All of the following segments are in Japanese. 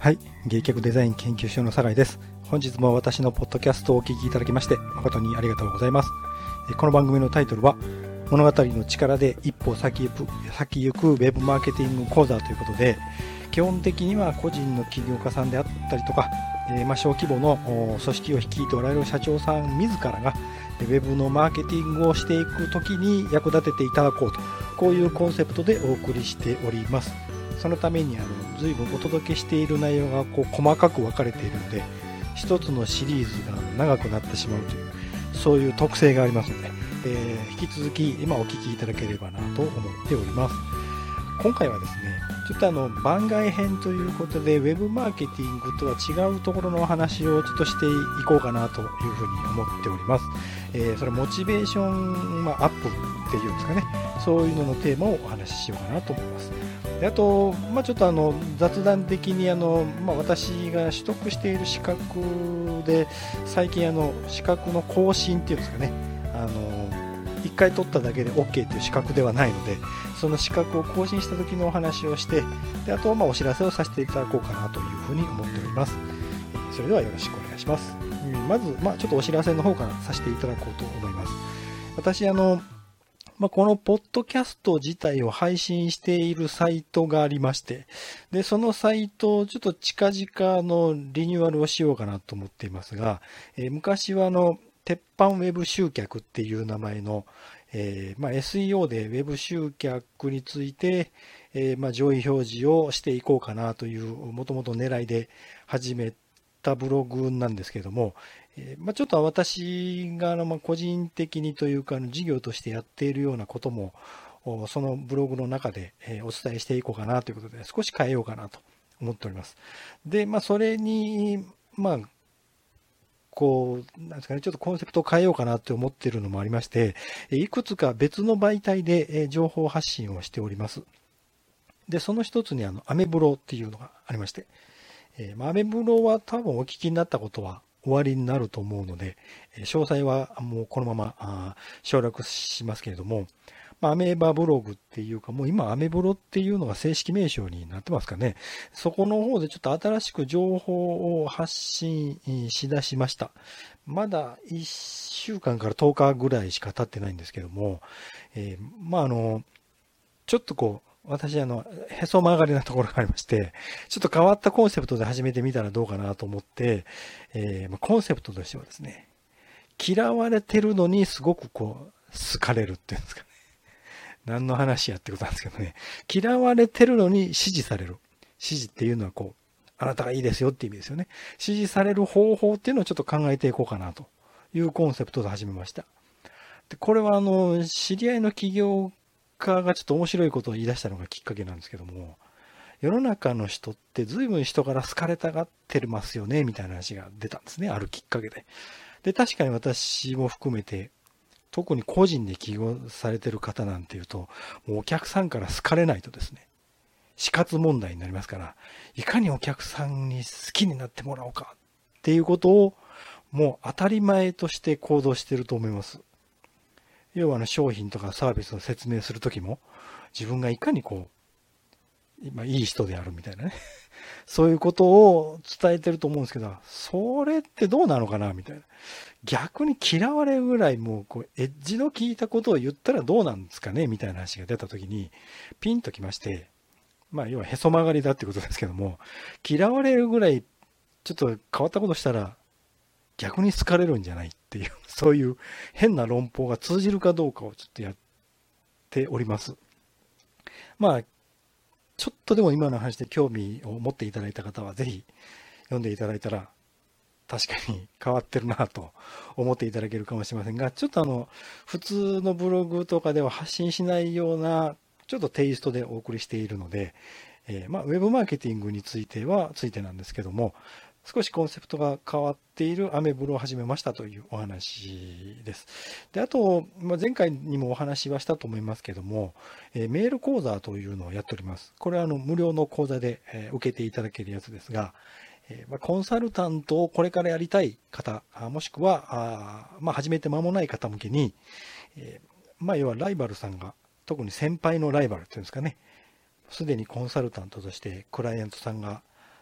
はい、芸脚デザイン研究所の酒井です。本日も私のポッドキャストをお聞きいただきまして誠にありがとうございます。この番組のタイトルは物語の力で一歩先行くウェブマーケティング講座ということで、基本的には個人の起業家さんであったりとか、小規模の組織を率いておられる社長さん自らがウェブのマーケティングをしていくときに役立てていただこうと、こういうコンセプトでお送りしております。そのために随分お届けしている内容が細かく分かれているので、一つのシリーズが長くなってしまうという、そういう特性がありますので、引き続き今お聞きいただければなと思っております。今回はですね、ちょっと番外編ということで、ウェブマーケティングとは違うところのお話をちょっとしていこうかなというふうに思っております。それモチベーション、アップっていうんですかね、そういうののテーマをお話ししようかなと思います。であと、ちょっと雑談的に私が取得している資格で、最近資格の更新っていうんですかね、1回取っただけで OK という資格ではないので、その資格を更新した時のお話をして、であとお知らせをさせていただこうかなというふうに思っております。それではよろしくお願いします。まず、ちょっとお知らせの方からさせていただこうと思います。私このポッドキャスト自体を配信しているサイトがありまして、で、そのサイトをちょっと近々のリニューアルをしようかなと思っていますが、昔は鉄板ウェブ集客っていう名前の、SEO でウェブ集客について、上位表示をしていこうかなという、もともと狙いで始めたブログなんですけども、ちょっと私が個人的にというか事業としてやっているようなこともそのブログの中でお伝えしていこうかなということで、少し変えようかなと思っております。で、それになんですかね、ちょっとコンセプトを変えようかなって思っているのもありまして、いくつか別の媒体で情報発信をしております。で、その一つにアメブロっていうのがありまして、アメブロは多分お聞きになったことは終わりになると思うので、詳細はもうこのまま省略しますけれども、アメーバブログっていうか、もう今アメブロっていうのが正式名称になってますかね。そこの方でちょっと新しく情報を発信しだしました。まだ1週間から10日ぐらいしか経ってないんですけども、ちょっと私へそ曲がりなところがありまして、ちょっと変わったコンセプトで始めてみたらどうかなと思って、コンセプトとしてはですね、嫌われてるのにすごく好かれるっていうんですかね。何の話やってことなんですけどね。嫌われてるのに支持される。支持っていうのはあなたがいいですよって意味ですよね。支持される方法っていうのをちょっと考えていこうかなというコンセプトで始めました。で、これは知り合いの企業家がちょっと面白いことを言い出したのがきっかけなんですけども、世の中の人って随分人から好かれたがってますよね、みたいな話が出たんですね、あるきっかけで。で、確かに私も含めて、特に個人で起業されてる方なんていうと、もうお客さんから好かれないとですね、死活問題になりますから、いかにお客さんに好きになってもらおうかっていうことを、もう当たり前として行動していると思います。要は商品とかサービスを説明するときも、自分がいかにいい人であるみたいなね。そういうことを伝えてると思うんですけど、それってどうなのかなみたいな。逆に嫌われるぐらいもうエッジの効いたことを言ったらどうなんですかねみたいな話が出たときに、ピンときまして、要はへそ曲がりだってことですけども、嫌われるぐらいちょっと変わったことしたら、逆に好かれるんじゃないっていう、そういう変な論法が通じるかどうかをちょっとやっております。ちょっとでも今の話で興味を持っていただいた方は、ぜひ読んでいただいたら、確かに変わってるなと思っていただけるかもしれませんが、ちょっと普通のブログとかでは発信しないような、ちょっとテイストでお送りしているので、ウェブマーケティングについてなんですけども、少しコンセプトが変わっているアメブロを始めましたというお話です。で、あと、前回にもお話はしたと思いますけども、メール講座というのをやっております。これは無料の講座で受けていただけるやつですが、コンサルタントをこれからやりたい方、もしくは、始めて間もない方向けに、要はライバルさんが、特に先輩のライバルっていうんですかね、すでにコンサルタントとしてクライアントさんが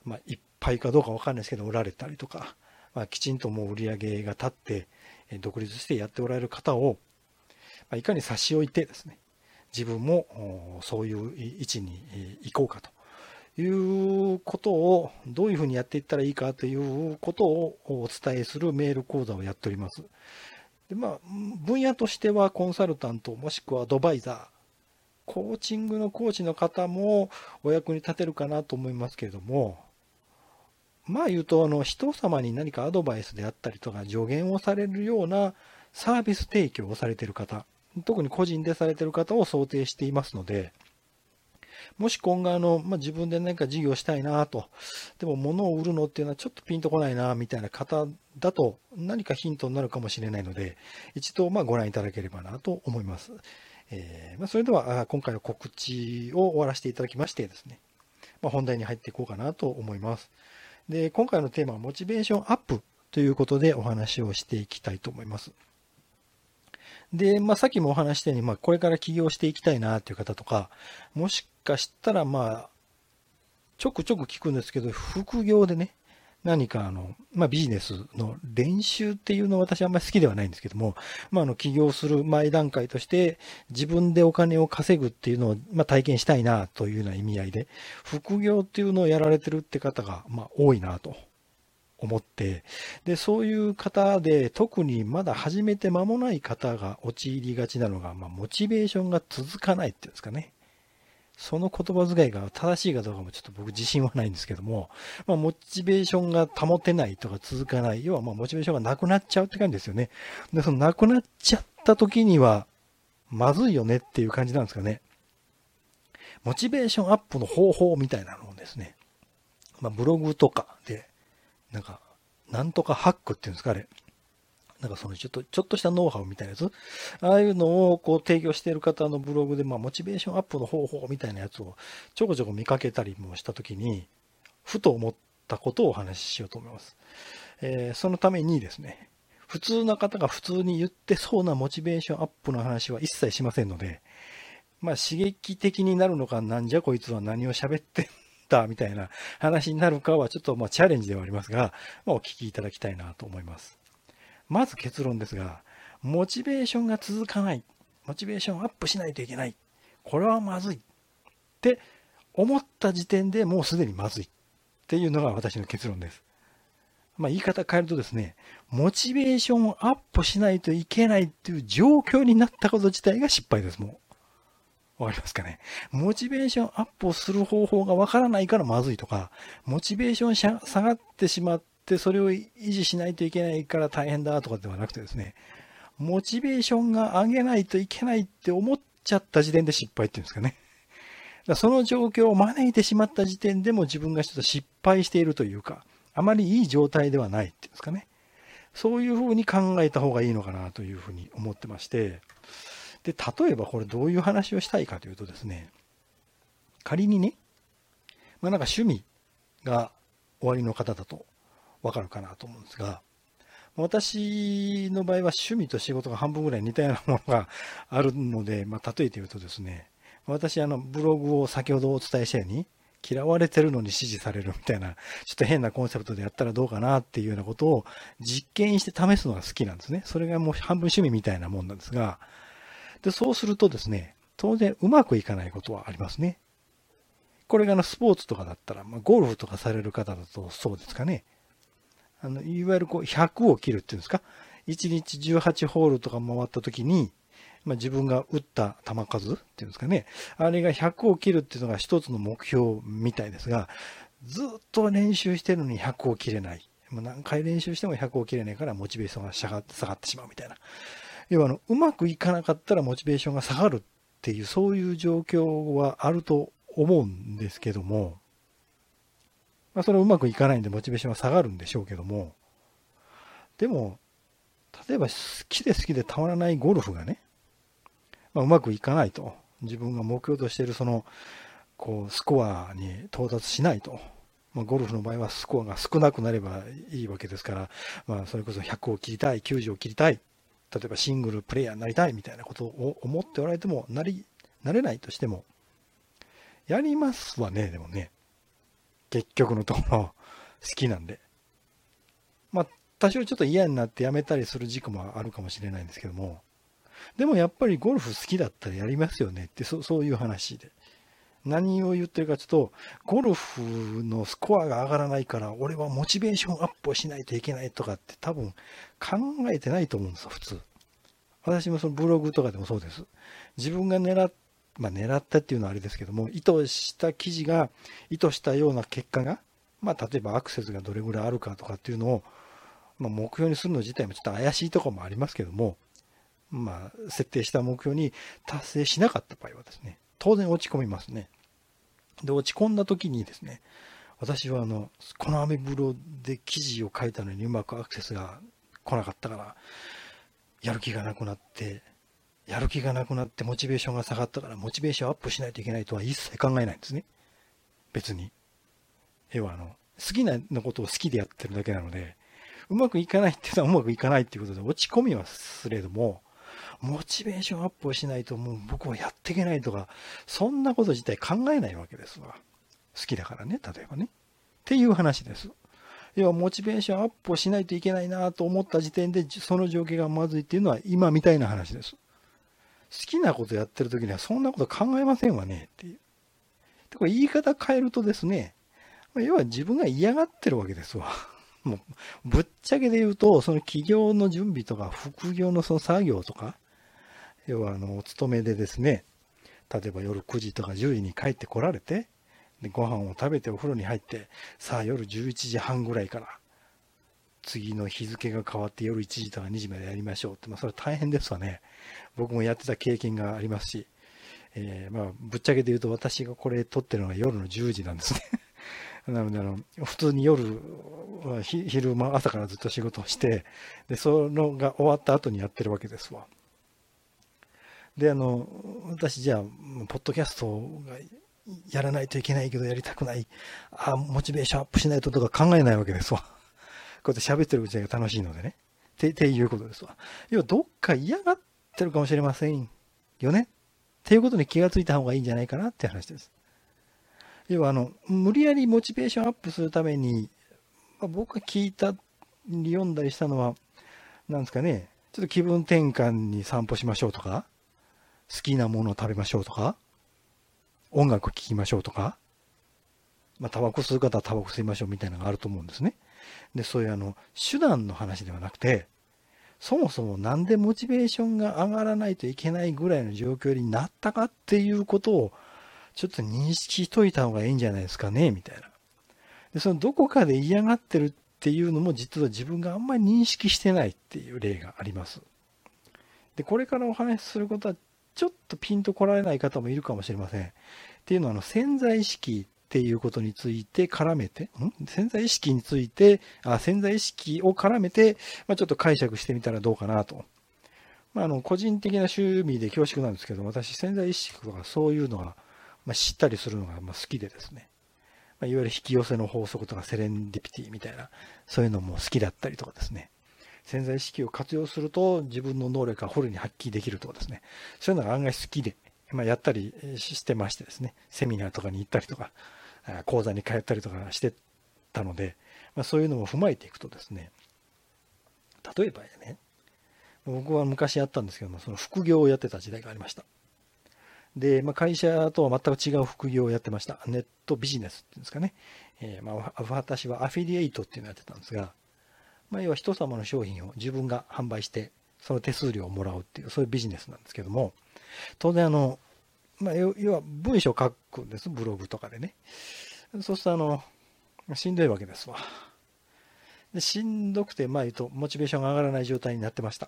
いっぱいかどうかわかんないですけど、売られたりとか、きちんともう売り上げが立って、独立してやっておられる方を、いかに差し置いてですね、自分もそういう位置に行こうかということを、どういうふうにやっていったらいいかということをお伝えするメール講座をやっております。で、分野としてはコンサルタント、もしくはアドバイザー、コーチングのコーチの方もお役に立てるかなと思いますけれども、言うと、人様に何かアドバイスであったりとか助言をされるようなサービス提供をされている方、特に個人でされている方を想定していますので、もし今後自分で何か事業したいなと、でも物を売るのっていうのはちょっとピンとこないなみたいな方だと何かヒントになるかもしれないので、一度ご覧いただければなと思います。それでは今回は告知を終わらせていただきましてですね、本題に入っていこうかなと思います。で、今回のテーマはモチベーションアップということでお話をしていきたいと思います。で、さっきもお話したように、これから起業していきたいなという方とか、もしかしたらちょくちょく聞くんですけど、副業でね、何かビジネスの練習っていうのは私はあんまり好きではないんですけども、起業する前段階として自分でお金を稼ぐっていうのを体験したいなというような意味合いで、副業っていうのをやられてるって方が多いなと思って、で、そういう方で特にまだ始めて間もない方が陥りがちなのが、モチベーションが続かないっていうんですかね。その言葉遣いが正しいかどうかもちょっと僕自信はないんですけども、モチベーションが保てないとか続かない、要はモチベーションがなくなっちゃうって感じですよね。で、そのなくなっちゃった時には、まずいよねっていう感じなんですかね。モチベーションアップの方法みたいなのをですね、ブログとかで、なんとかハックっていうんですか、あれ。そのちょっとしたノウハウみたいなやつ、ああいうのを提供している方のブログで、モチベーションアップの方法みたいなやつをちょこちょこ見かけたりもしたときに、ふと思ったことをお話ししようと思います。そのためにですね、普通な方が普通に言ってそうなモチベーションアップの話は一切しませんので、刺激的になるのか、なんじゃこいつは何を喋ってんだみたいな話になるかはちょっとチャレンジではありますが、お聞きいただきたいなと思います。まず結論ですが、モチベーションが続かない。モチベーションアップしないといけない。これはまずい。って思った時点でもうすでにまずい。っていうのが私の結論です。言い方変えるとですね、モチベーションをアップしないといけないっていう状況になったこと自体が失敗です、もう。わかりますかね。モチベーションアップをする方法がわからないからまずいとか、モチベーション下がってしまって、それを維持しないといけないから大変だとかではなくてですね、モチベーションが上げないといけないって思っちゃった時点で失敗っていうんですかね。その状況を招いてしまった時点でも自分がちょっと失敗しているというか、あまりいい状態ではないっていうんですかね。そういうふうに考えた方がいいのかなというふうに思ってまして、で、例えばこれどういう話をしたいかというとですね、仮にね、趣味が終わりの方だとわかるかなと思うんですが、私の場合は趣味と仕事が半分ぐらい似たようなものがあるので、例えて言うとですね、私ブログを先ほどお伝えしたように、嫌われてるのに支持されるみたいな、ちょっと変なコンセプトでやったらどうかなっていうようなことを実験して試すのが好きなんですね。それがもう半分趣味みたいなもんなんですが、で、そうするとですね、当然うまくいかないことはありますね。これがスポーツとかだったら、ゴルフとかされる方だとそうですかね。いわゆる100を切るっていうんですか。1日18ホールとか回った時に、自分が打った球数っていうんですかね。あれが100を切るっていうのが一つの目標みたいですが、ずっと練習してるのに100を切れない。何回練習しても100を切れないからモチベーションが下がってしまうみたいな。要はうまくいかなかったらモチベーションが下がるっていう、そういう状況はあると思うんですけども、それはうまくいかないんでモチベーションは下がるんでしょうけども、でも、例えば好きでたまらないゴルフがね、うまくいかないと。自分が目標としているスコアに到達しないと。ゴルフの場合はスコアが少なくなればいいわけですから、それこそ100を切りたい、90を切りたい、例えばシングルプレイヤーになりたいみたいなことを思っておられても、なれないとしても、やりますわね、でもね。 結局のところ好きなんで。まあ多少ちょっと嫌になってやめたりする時期もあるかもしれないんですけども、でもやっぱりゴルフ好きだったらやりますよねって、そういう話で。何を言ってるかちょっと、ゴルフのスコアが上がらないから俺はモチベーションアップをしないといけないとかって多分考えてないと思うんですよ、普通。私もそのブログとかでもそうです。自分が狙ったっていうのはあれですけども、意図した記事が、意図したような結果が、例えばアクセスがどれぐらいあるかとかっていうのを、目標にするの自体もちょっと怪しいところもありますけども、設定した目標に達成しなかった場合はですね、当然落ち込みますね。で、落ち込んだ時にですね、私はこのアメブロで記事を書いたのにうまくアクセスが来なかったから、やる気がなくなってモチベーションが下がったからモチベーションアップしないといけないとは一切考えないんですね。別に。要は好きなことを好きでやってるだけなので、うまくいかないっていうのはうまくいかないっていうことで落ち込みはすれども、モチベーションアップをしないともう僕はやっていけないとか、そんなこと自体考えないわけですわ。好きだからね、例えばね。っていう話です。要はモチベーションアップをしないといけないなと思った時点でその状況がまずいっていうのは今みたいな話です。好きなことやってる時にはそんなこと考えませんわねっていう。でこれ言い方変えるとですね、要は自分が嫌がってるわけですわ。もうぶっちゃけで言うと、その起業の準備とか副業のその作業とか、要はお勤めでですね、例えば夜9時とか10時に帰ってこられて、でご飯を食べてお風呂に入って、さあ夜11時半ぐらいから次の日付が変わって夜1時とか2時までやりましょうって、それは大変ですわね。僕もやってた経験がありますし、ぶっちゃけで言うと私がこれ撮ってるのが夜の10時なんですね。なので普通に夜昼間朝からずっと仕事をして、でそのが終わった後にやってるわけですわ。で私じゃあポッドキャストがやらないといけないけどやりたくない、モチベーションアップしないととか考えないわけですわ。こうやって喋ってるうちが楽しいのでね。っていうことですわ。要はどっか嫌がってるかもしれませんよね。っていうことに気がついた方がいいんじゃないかなって話です。要は無理やりモチベーションアップするために、僕が聞いたり読んだりしたのは、なんですかね、ちょっと気分転換に散歩しましょうとか、好きなものを食べましょうとか、音楽聴きましょうとか、タバコ吸う方はタバコ吸いましょうみたいなのがあると思うんですね。で、そういう手段の話ではなくて、そもそもなんでモチベーションが上がらないといけないぐらいの状況になったかっていうことを、ちょっと認識しといた方がいいんじゃないですかね、みたいな。で、そのどこかで嫌がってるっていうのも実は自分があんまり認識してないっていう例があります。で、これからお話しすることはちょっとピンと来られない方もいるかもしれません。っていうのは潜在意識っていうことについて絡めて、潜在意識について、潜在意識を絡めて、ちょっと解釈してみたらどうかなと。個人的な趣味で恐縮なんですけど、私潜在意識とかそういうのが知ったりするのが好きでですね。いわゆる引き寄せの法則とかセレンディピティみたいな、そういうのも好きだったりとかですね。潜在意識を活用すると自分の能力がフルに発揮できるとかですね。そういうのが案外好きで、やったりしてましてですね。セミナーとかに行ったりとか、講座に通ったりとかしてたので、そういうのも踏まえていくとですね。例えばね、僕は昔やったんですけども、その副業をやってた時代がありました。で、会社とは全く違う副業をやってました。ネットビジネスっていうんですかね。私はアフィリエイトっていうのをやってたんですが、要は人様の商品を自分が販売して、その手数料をもらうっていう、そういうビジネスなんですけども、当然要は文章を書くんです、ブログとかでね。そうするとしんどいわけですわ。でしんどくて、言うと、モチベーションが上がらない状態になってました。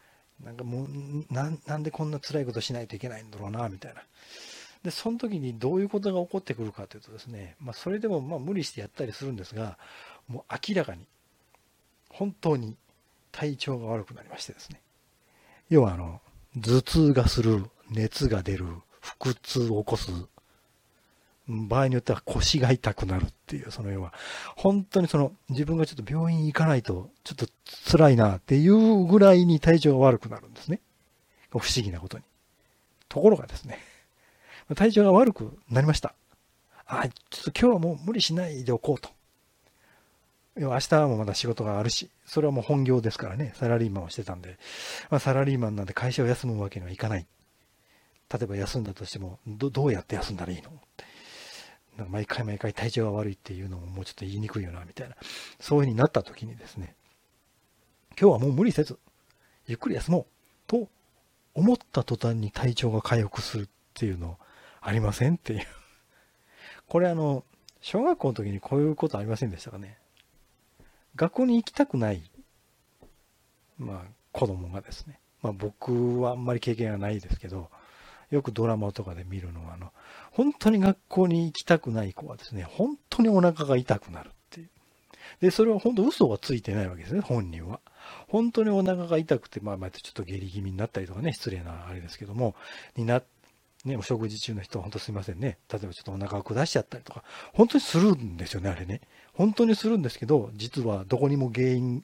なんでこんな辛いことしないといけないんだろうな、みたいな。で、その時にどういうことが起こってくるかというとですね、それでも無理してやったりするんですが、もう明らかに、本当に体調が悪くなりましてですね。要は頭痛がする、熱が出る、腹痛を起こす、場合によっては腰が痛くなるっていう、要は、本当に自分がちょっと病院行かないと、ちょっと辛いなっていうぐらいに体調が悪くなるんですね。不思議なことに。ところがですね、体調が悪くなりました。 ちょっと今日はもう無理しないでおこうと。要は明日もまだ仕事があるし、それはもう本業ですからね、サラリーマンをしてたんで、サラリーマンなんで会社を休むわけにはいかない。例えば休んだとしても、どうやって休んだらいいのって。なんか毎回体調が悪いっていうのももうちょっと言いにくいよな、みたいな。そういう風になった時にですね、今日はもう無理せず、ゆっくり休もうと思った途端に体調が回復するっていうのありませんっていう。これ小学校の時にこういうことありませんでしたかね。学校に行きたくない、子供がですね、僕はあんまり経験がないですけど、よくドラマとかで見るのは、本当に学校に行きたくない子はですね、本当にお腹が痛くなるっていう。で、それは本当嘘はついてないわけですね、本人は。本当にお腹が痛くて、ちょっと下痢気味になったりとかね、失礼なあれですけども、お食事中の人は本当すいませんね。例えばちょっとお腹を下しちゃったりとか、本当にするんですよね、あれね。本当にするんですけど、実はどこにも原因、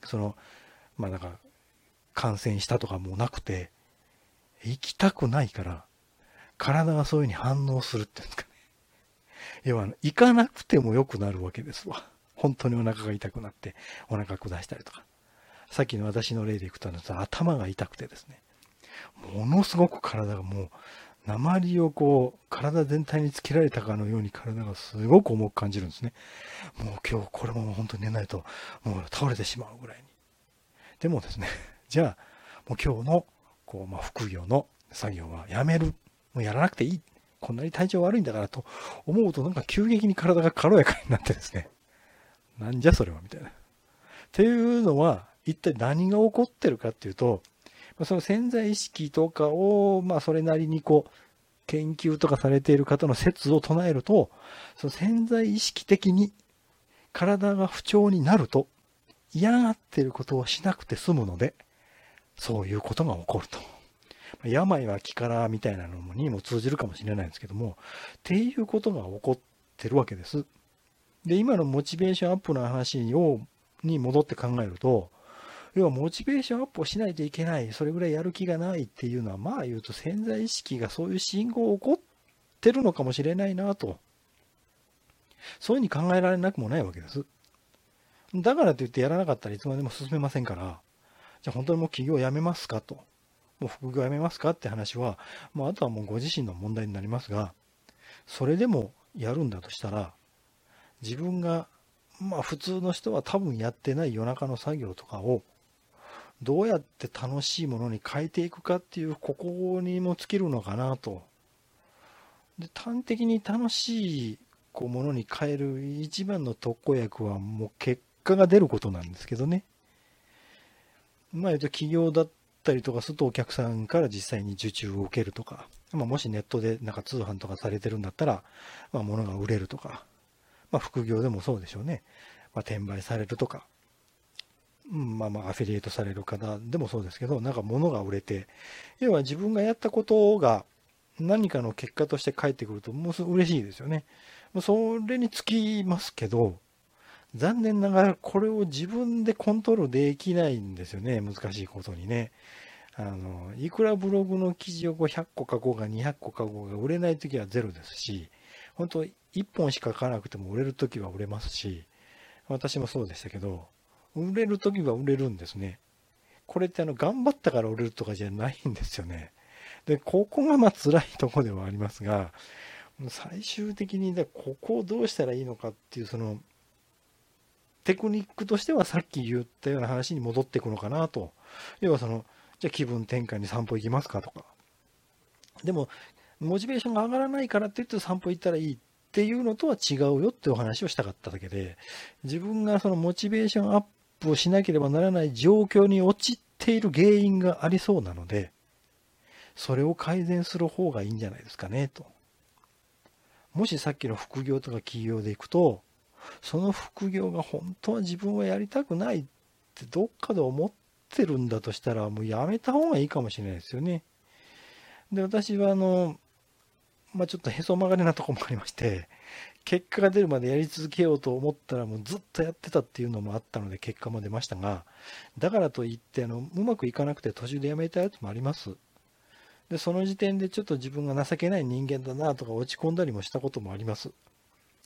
感染したとかもなくて、行きたくないから、体がそういうふうに反応するっていうんですかね。要は、行かなくても良くなるわけですわ。本当にお腹が痛くなって、お腹下したりとか。さっきの私の例でいくと、頭が痛くてですね、ものすごく体がもう、鉛を体全体につけられたかのように体がすごく重く感じるんですね。もう今日これも本当に寝ないと、もう倒れてしまうぐらいに。でもですね、じゃあ、もう今日の、副業の作業はやめる。もうやらなくていい。こんなに体調悪いんだからと思うと、なんか急激に体が軽やかになってですね。なんじゃそれはみたいな。っていうのは、一体何が起こってるかっていうと、その潜在意識とかを、それなりに研究とかされている方の説を唱えると、その潜在意識的に体が不調になると、嫌がっていることをしなくて済むので、そういうことが起こると。病は気からみたいなのにも通じるかもしれないんですけども、っていうことが起こってるわけです。で、今のモチベーションアップの話に戻って考えると、要はモチベーションアップをしないといけない、それぐらいやる気がないっていうのは、言うと潜在意識がそういう信号を起こってるのかもしれないなと。そういうふうに考えられなくもないわけです。だからといってやらなかったらいつまでも進めませんから、じゃあ本当にもう起業やめますかと。もう副業やめますかって話は、あとはもうご自身の問題になりますが、それでもやるんだとしたら、自分が、普通の人は多分やってない夜中の作業とかを、どうやって楽しいものに変えていくかっていう、ここにも尽きるのかなと。で、端的に楽しいものに変える一番の特効薬はもう結果が出ることなんですけどね。企業だったりとかするとお客さんから実際に受注を受けるとか、もしネットで通販とかされてるんだったら、物が売れるとか、副業でもそうでしょうね。転売されるとか、アフィリエイトされる方でもそうですけど、物が売れて、要は自分がやったことが何かの結果として返ってくると、もうすごい嬉しいですよね。それにつきますけど、残念ながらこれを自分でコントロールできないんですよね。難しいことにね。いくらブログの記事を100個書こうが200個書こうが売れないときはゼロですし、本当1本しか書かなくても売れるときは売れますし、私もそうでしたけど、売れるときは売れるんですね。これって頑張ったから売れるとかじゃないんですよね。で、ここが辛いところではありますが、最終的にここをどうしたらいいのかっていうテクニックとしてはさっき言ったような話に戻っていくのかなと。要はじゃあ気分転換に散歩行きますかとか。でも、モチベーションが上がらないからって言って散歩行ったらいいっていうのとは違うよってお話をしたかっただけで、自分がモチベーションアップをしなければならない状況に陥っている原因がありそうなので、それを改善する方がいいんじゃないですかねと。もしさっきの副業とか起業でいくと、その副業が本当は自分はやりたくないってどっかで思ってるんだとしたら、もうやめた方がいいかもしれないですよね。で、私はちょっとへそ曲がりなところもありまして、結果が出るまでやり続けようと思ったらもうずっとやってたっていうのもあったので結果も出ましたが、だからといってうまくいかなくて途中でやめたやつもあります。で、その時点でちょっと自分が情けない人間だなとか落ち込んだりもしたこともあります。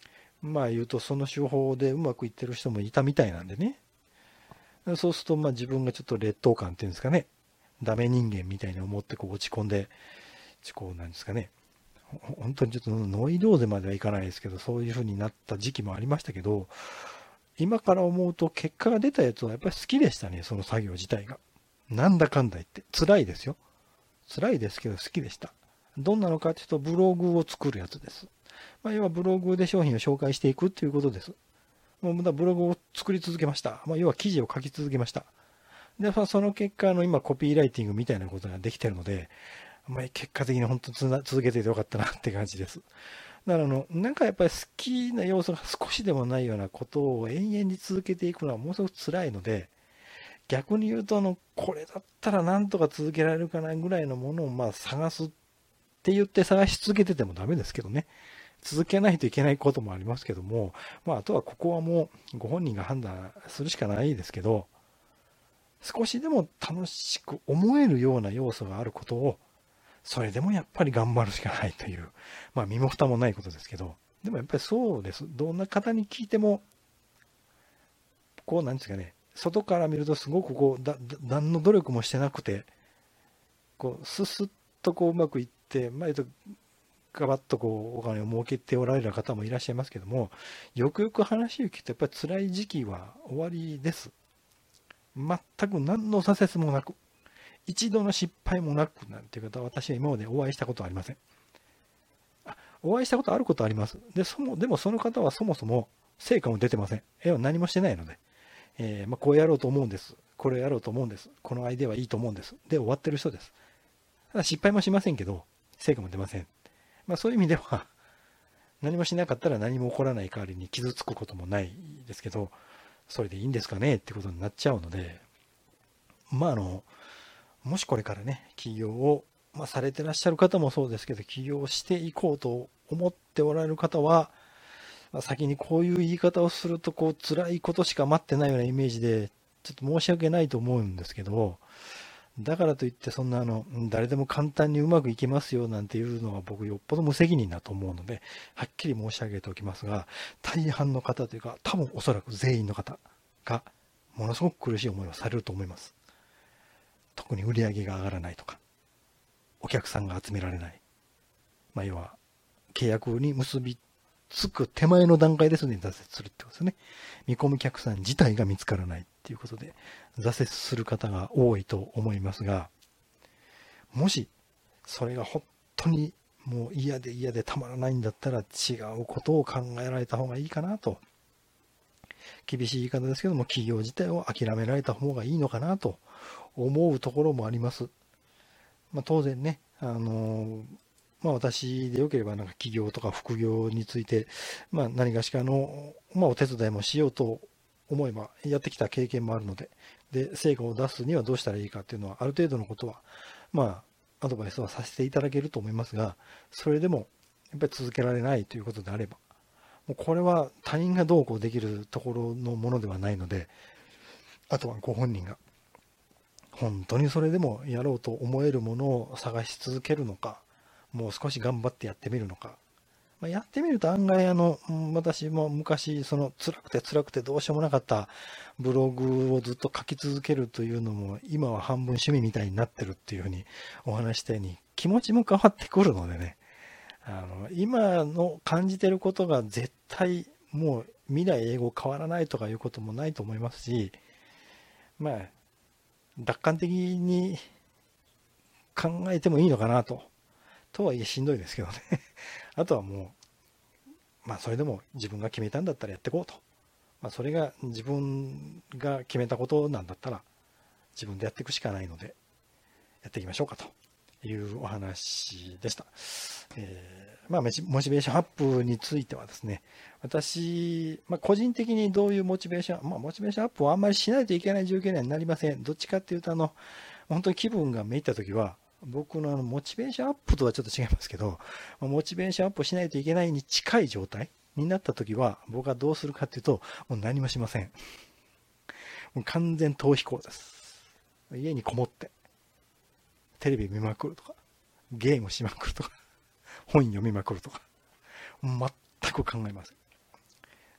まあ言うとその手法でうまくいってる人もいたみたいなんでね。そうするとまあ自分がちょっと劣等感っていうんですかね。ダメ人間みたいに思ってこう落ち込んで、こうなんですかね。本当にちょっとノイローゼまではいかないですけど、そういう風になった時期もありましたけど、今から思うと結果が出たやつはやっぱり好きでしたね、その作業自体が。なんだかんだ言って。辛いですよ。辛いですけど好きでした。どんなのかっていうと、ブログを作るやつです。まあ、要はブログで商品を紹介していくっていうことです。もうまだブログを作り続けました。まあ、要は記事を書き続けました。で、その結果、今コピーライティングみたいなことができてるので、まあ、結果的に本当に続けててよかったなって感じです。だからなんかやっぱり好きな要素が少しでもないようなことを延々に続けていくのはものすごく辛いので、逆に言うとこれだったらなんとか続けられるかなぐらいのものをまあ探すって言って探し続けててもダメですけどね。続けないといけないこともありますけども、まああとはここはもうご本人が判断するしかないですけど、少しでも楽しく思えるような要素があることを、それでもやっぱり頑張るしかないという、まあ身も蓋もないことですけど、でもやっぱりそうです。どんな方に聞いても、こうなんですかね、外から見るとすごくこう、何の努力もしてなくて、こう、ススッとこううまくいって、まあ、ガバッとこうお金を儲けておられる方もいらっしゃいますけども、よくよく話を聞くとやっぱり辛い時期は終わりです。全く何の挫折もなく、一度の失敗もなくなんていう方は私は今までお会いしたことはありません。お会いしたことあることはあります。でもその方はそもそも成果も出てません。何もしてないので、まあ、こうやろうと思うんです。これをやろうと思うんです。このアイデアはいいと思うんです。で終わってる人です。ただ失敗もしませんけど、成果も出ません。まあそういう意味では、何もしなかったら何も起こらない代わりに傷つくこともないですけど、それでいいんですかねってことになっちゃうので、まあもしこれからね、起業を、まあ、されてらっしゃる方もそうですけど、起業していこうと思っておられる方は、先にこういう言い方をすると、こう、辛いことしか待ってないようなイメージで、ちょっと申し訳ないと思うんですけど、だからといってそんな誰でも簡単にうまくいきますよなんていうのは僕よっぽど無責任だと思うので、はっきり申し上げておきますが、大半の方というか、多分おそらく全員の方が、ものすごく苦しい思いをされると思います。特に売り上げが上がらないとか、お客さんが集められない。まあ、要は、契約に結びつく手前の段階ですでに挫折するってことですね。見込む客さん自体が見つからないっていうことで、挫折する方が多いと思いますが、もし、それが本当にもう嫌で嫌でたまらないんだったら違うことを考えられた方がいいかなと。厳しい言い方ですけども、企業自体を諦められた方がいいのかなと思うところもあります。まあ、当然ね、まあ、私でよければなんか起業とか副業について、まあ、何かしかの、まあ、お手伝いもしようと思えばやってきた経験もあるので、で、成果を出すにはどうしたらいいかっていうのは、ある程度のことは、まあ、アドバイスはさせていただけると思いますが、それでも、やっぱり続けられないということであれば、もうこれは他人がどうこうできるところのものではないので、あとはご本人が本当にそれでもやろうと思えるものを探し続けるのか、もう少し頑張ってやってみるのか。まあ、やってみると案外私も昔辛くてどうしようもなかったブログをずっと書き続けるというのも今は半分趣味みたいになってるっていうふうにお話したように気持ちも変わってくるのでね、今の感じてることが絶対もう未来英語変わらないとかいうこともないと思いますし、まあ楽観的に考えてもいいのかなと。とはいえしんどいですけどね。あとはもう、まあそれでも自分が決めたんだったらやっていこうと。まあそれが自分が決めたことなんだったら自分でやっていくしかないので、やっていきましょうかというお話でした。まあモチベーションアップについてはですね、私、まあ個人的にどういうモチベーション、モチベーションアップをあんまりしないといけない状況にはなりません。どっちかっていうと本当に気分がめいった時は、僕のモチベーションアップとはちょっと違いますけど、モチベーションアップをしないといけないに近い状態になった時は、僕はどうするかっていうと、もう何もしません。もう完全逃避行です。家にこもって、テレビ見まくるとか、ゲームしまくるとか、本読みまくるとか、全く考えません。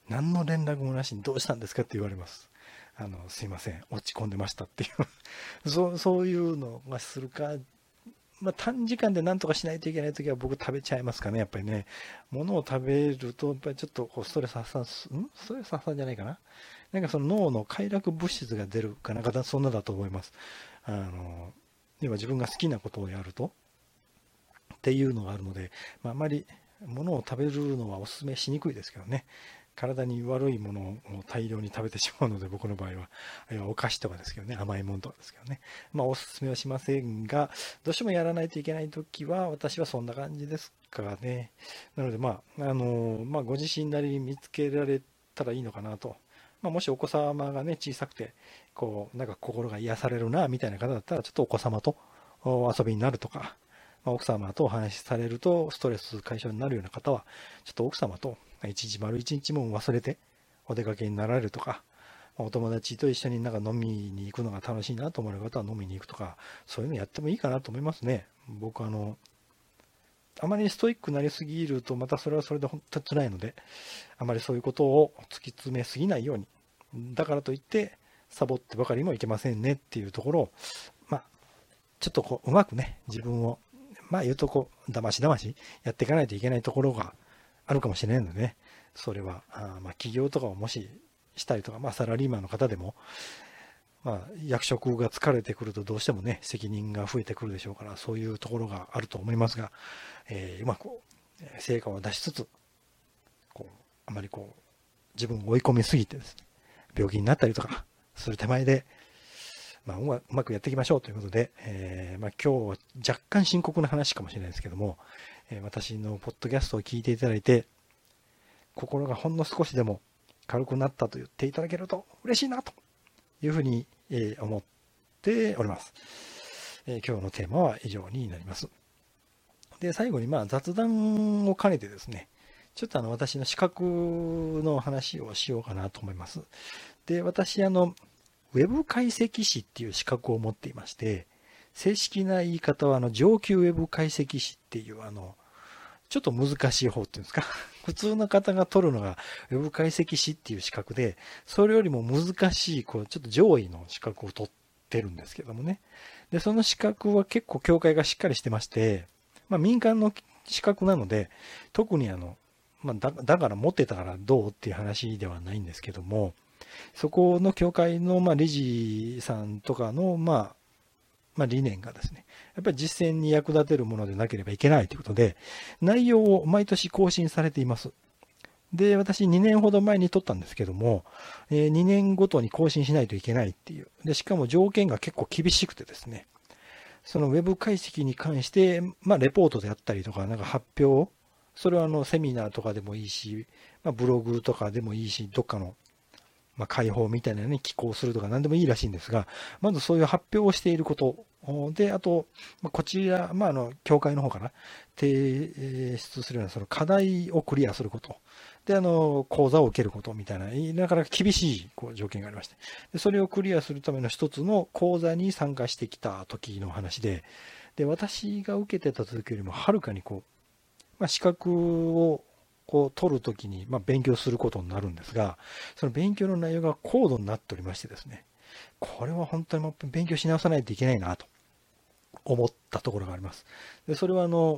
何の連絡もなしにどうしたんですかって言われます。すいません、落ち込んでましたっていうそういうのがするか、短時間で何とかしないといけないときは僕食べちゃいますかね、やっぱりね。物を食べると、やっぱりちょっとストレス発散ストレス発散じゃないかな。なんかその脳の快楽物質が出るかなんか、そんなだと思います。要は自分が好きなことをやるとっていうのがあるので、あまり物を食べるのはお勧めしにくいですけどね。体に悪いものを大量に食べてしまうので、僕の場合は、お菓子とかですけどね、甘いものとかですけどね。おすすめはしませんが、どうしてもやらないといけないときは、私はそんな感じですからね。なので、ご自身なりに見つけられたらいいのかなと。もしお子様がね、小さくて、なんか心が癒されるな、みたいな方だったら、ちょっとお子様と遊びになるとか、奥様とお話しされるとストレス解消になるような方は、ちょっと奥様と丸一日も忘れてお出かけになられるとか、お友達と一緒になんか飲みに行くのが楽しいなと思う方は飲みに行くとか、そういうのやってもいいかなと思いますね。僕あまりストイックになりすぎると、またそれはそれで本当に辛いので、あまりそういうことを突き詰めすぎないように。だからといって、サボってばかりもいけませんねっていうところを、ちょっとうまくね、自分を、言うとだましやっていかないといけないところがあるかもしれないのでね、それは、起業とかをもししたりとか、サラリーマンの方でも、役職が疲れてくるとどうしてもね、責任が増えてくるでしょうから、そういうところがあると思いますが、うまく成果を出しつつ、あまり自分を追い込みすぎてですね、病気になったりとかする手前で、うまくやっていきましょうということで、今日は若干深刻な話かもしれないですけども、私のポッドキャストを聞いていただいて、心がほんの少しでも軽くなったと言っていただけると嬉しいなというふうに思っております。今日のテーマは以上になります。で、最後に雑談を兼ねてですね、ちょっと私の資格の話をしようかなと思います。で、私ウェブ解析士っていう資格を持っていまして、正式な言い方は上級ウェブ解析士っていうちょっと難しい方っていうんですか。普通の方が取るのがウェブ解析士っていう資格で、それよりも難しいちょっと上位の資格を取ってるんですけどもね。で、その資格は結構協会がしっかりしてまして、民間の資格なので、特にだから持ってたからどうっていう話ではないんですけども、そこの協会の理事さんとかの理念がですね、やっぱり実践に役立てるものでなければいけないということで、内容を毎年更新されています。で、私2年ほど前に取ったんですけども、2年ごとに更新しないといけないっていう。で、しかも条件が結構厳しくてですね、そのウェブ解析に関して、レポートであったりとか、なんか発表、それはセミナーとかでもいいし、ブログとかでもいいし、どっかの解放みたいなのに寄稿するとか何でもいいらしいんですが、まずそういう発表をしていることで、あと、こちら、協会の方かな、提出するようなその課題をクリアすること。で、講座を受けることみたいな、なかなか厳しい条件がありまして。で、それをクリアするための一つの講座に参加してきた時の話で、で、私が受けてた時よりもはるかに資格を取るときに、勉強することになるんですが、その勉強の内容が高度になっておりましてですね、これは本当に勉強し直さないといけないなと思ったところがあります。で、それ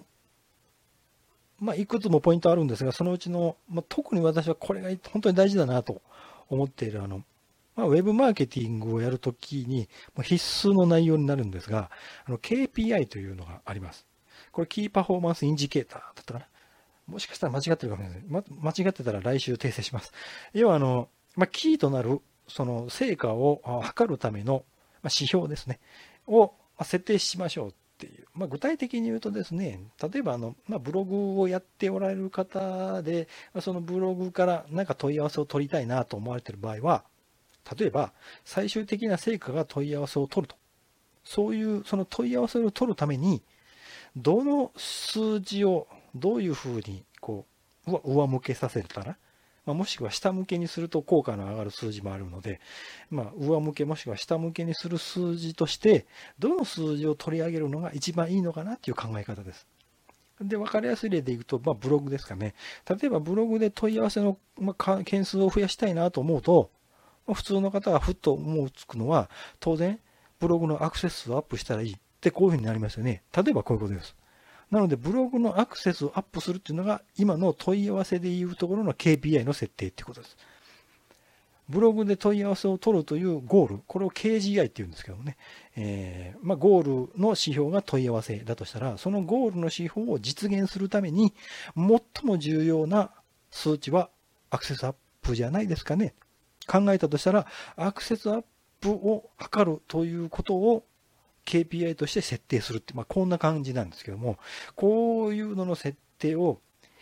はいくつもポイントあるんですが、そのうちの、特に私はこれが本当に大事だなと思っているウェブマーケティングをやるときに必須の内容になるんですが、KPI というのがあります。これキーパフォーマンスインジケーターだったかな。もしかしたら間違ってるかもしれない。間違ってたら来週訂正します。要はキーとなるその成果を測るための指標ですね。を設定しましょうっていう。具体的に言うとですね、例えばブログをやっておられる方で、そのブログから何か問い合わせを取りたいなと思われている場合は、例えば最終的な成果が問い合わせを取ると。そういうその問い合わせを取るために、どの数字をどういうふうに上向けさせたら、もしくは下向けにすると効果の上がる数字もあるので、上向けもしくは下向けにする数字として、どの数字を取り上げるのが一番いいのかなっていう考え方です。 で、分かりやすい例でいくと、ブログですかね。例えばブログで問い合わせの、件数を増やしたいなと思うと、普通の方がふっと思いつくのは、当然、ブログのアクセス数をアップしたらいいってこういうふうになりますよね。例えばこういうことです。なので、ブログのアクセスをアップするっていうのが、今の問い合わせでいうところの KPI の設定っていうことです。ブログで問い合わせを取るというゴール、これを KGI っていうんですけどもね、ゴールの指標が問い合わせだとしたら、そのゴールの指標を実現するために、最も重要な数値はアクセスアップじゃないですかね。考えたとしたら、アクセスアップを測るということを KPI として設定するって、こんな感じなんですけども、こういうのの設定を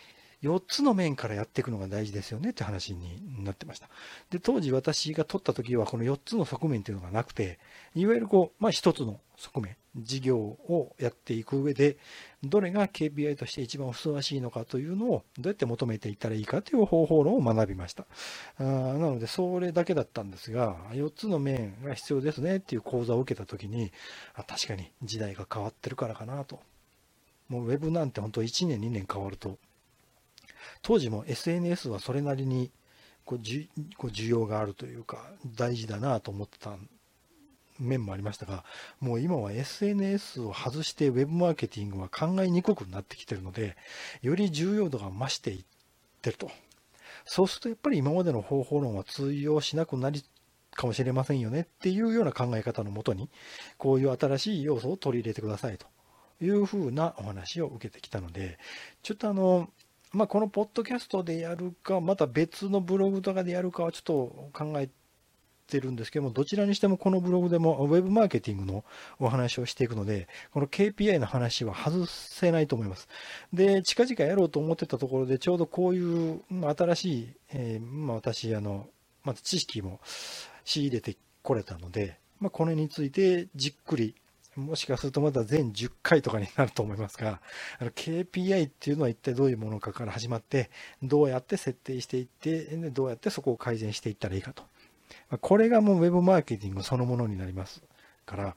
4つの面からやっていくのが大事ですよねって話になってました。で、当時私が取った時はこの4つの側面っていうのがなくて、いわゆる1つの側面、事業をやっていく上で、どれが KPI として一番ふさわしいのかというのをどうやって求めていったらいいかという方法論を学びました。なので、それだけだったんですが、4つの面が必要ですねっていう講座を受けた時に、確かに時代が変わってるからかなと。もうウェブなんて本当1年2年変わると、当時も SNS はそれなりに需要があるというか大事だなと思ってた面もありましたが、もう今は SNS を外してウェブマーケティングは考えにくくなってきてるので、より重要度が増していってると。そうするとやっぱり今までの方法論は通用しなくなりかもしれませんよねっていうような考え方のもとに、こういう新しい要素を取り入れてくださいというふうなお話を受けてきたので、ちょっとこのポッドキャストでやるか、また別のブログとかでやるかはちょっと考えてるんですけども、どちらにしてもこのブログでもウェブマーケティングのお話をしていくので、この KPI の話は外せないと思います。で、近々やろうと思ってたところで、ちょうどこういう新しい、私、また知識も仕入れてこれたので、これについてじっくり、もしかするとまだ全10回とかになると思いますが、KPI っていうのは一体どういうものかから始まって、どうやって設定していって、どうやってそこを改善していったらいいかと。これがもうウェブマーケティングそのものになりますから、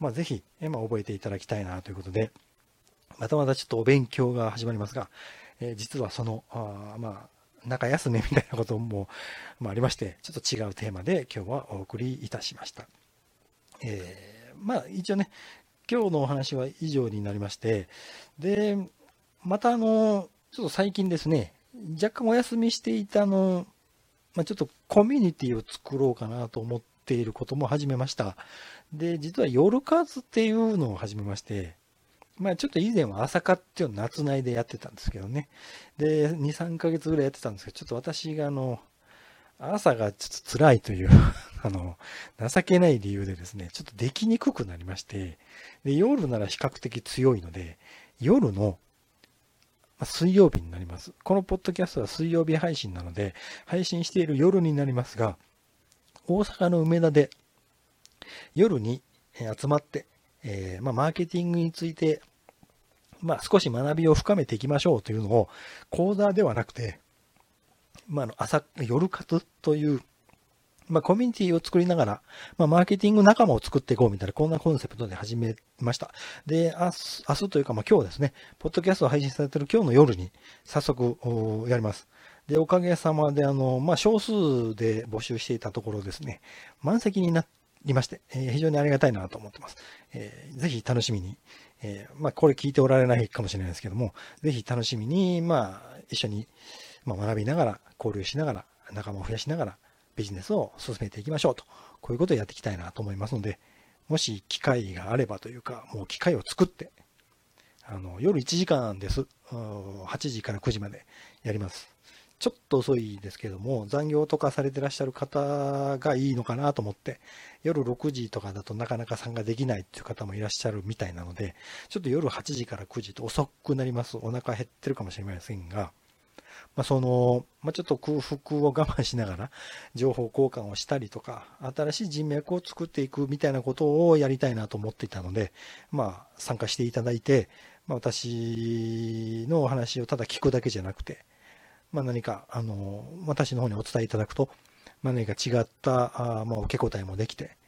ぜひ、覚えていただきたいなということで、またまたちょっとお勉強が始まりますが、実はその、中休みみたいなことも、ありまして、ちょっと違うテーマで今日はお送りいたしました。一応ね、今日のお話は以上になりまして、で、またちょっと最近ですね、若干お休みしていたちょっとコミュニティを作ろうかなと思っていることも始めました。で、実は夜活っていうのを始めまして、ちょっと以前は朝活っていうのを夏内でやってたんですけどね。で、2、3ヶ月ぐらいやってたんですけど、ちょっと私が朝がちょっと辛いという情けない理由でですね、ちょっとできにくくなりまして、で、夜なら比較的強いので、夜の水曜日になります。このポッドキャストは水曜日配信なので、配信している夜になりますが、大阪の梅田で夜に集まって、マーケティングについて、少し学びを深めていきましょうというのを、講座ではなくて、夜活という、コミュニティを作りながら、マーケティング仲間を作っていこうみたいな、こんなコンセプトで始めました。で、明日というか、今日ですね、ポッドキャストを配信されている今日の夜に早速やります。で、おかげさまで、少数で募集していたところですね、満席になりまして、非常にありがたいなと思ってます。ぜひ楽しみに、これ聞いておられないかもしれないですけども、ぜひ楽しみに、一緒に、学びながら、交流しながら、仲間を増やしながら、ビジネスを進めていきましょうと。こういうことをやっていきたいなと思いますので、もし機会があればというか、もう機会を作って、夜1時間です。8時から9時までやります。ちょっと遅いですけども、残業とかされてらっしゃる方がいいのかなと思って、夜6時とかだとなかなか参加できないっていう方もいらっしゃるみたいなので、ちょっと夜8時から9時と遅くなります。お腹減ってるかもしれませんが、ちょっと空腹を我慢しながら情報交換をしたりとか、新しい人脈を作っていくみたいなことをやりたいなと思っていたので、参加していただいて、私のお話をただ聞くだけじゃなくて、何か、私の方にお伝えいただくと、何か違った、受け答えもできて、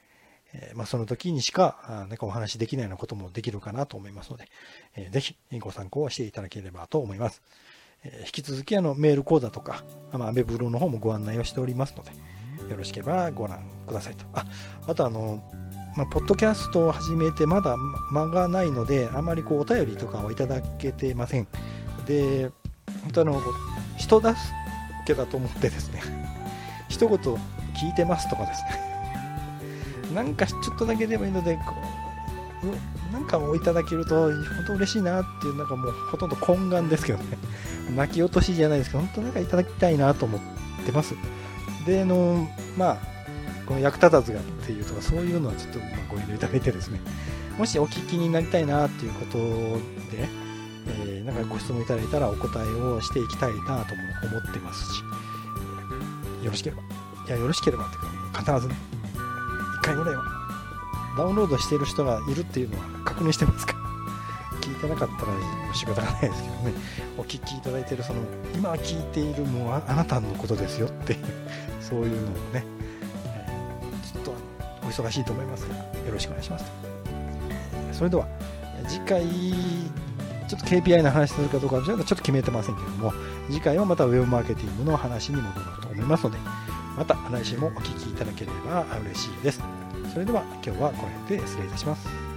その時にしかなんかお話しできないようなこともできるかなと思いますので、ぜひご参考していただければと思います。引き続きメール講座とか、アメブロの方もご案内をしておりますので、よろしければご覧くださいと。あとポッドキャストを始めてまだ間がないので、あまりお便りとかをいただけてません。で、本当人助けだと思ってですね、一言聞いてますとかですね、なんかちょっとだけでもいいので、なんかもいただけると本当嬉しいなっていう、なんかもうほとんど懇願ですけどね、泣き落としじゃないですけど、本当なんかいただきたいなと思ってます。で、この役立たずがっていうとか、そういうのはちょっとご遠慮いただいてですね、もしお聞きになりたいなっていうことで、なんかご質問いただいたらお答えをしていきたいなとも思ってますし、よろしければっていうか、必ずね、1回ぐらいはダウンロードしている人がいるっていうのは確認してますか？聞いてなかったら仕方がないですけどね、お聞きいただいている今聞いているもうあなたのことですよっていうそういうのをね、ちょっとお忙しいと思いますが、よろしくお願いします。それでは次回ちょっと KPI の話するかどうかちょっと決めてませんけども、次回はまたウェブマーケティングの話に戻ろうと思いますので、また来週もお聞きいただければ嬉しいです。それでは今日はこれで失礼いたします。